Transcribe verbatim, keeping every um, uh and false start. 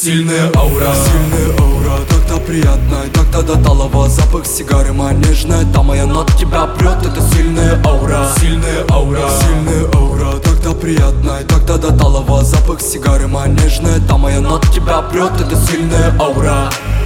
Сильная аура, сильная аура, так-то приятная, так-то до талого. Запах сигары манежная, там моя нот тебя прет. Это сильная аура, сильная аура, сильная аура, так-то приятная, так-то до талого. Запах сигары манежная, там моя нот тебя прет. Это сильная аура.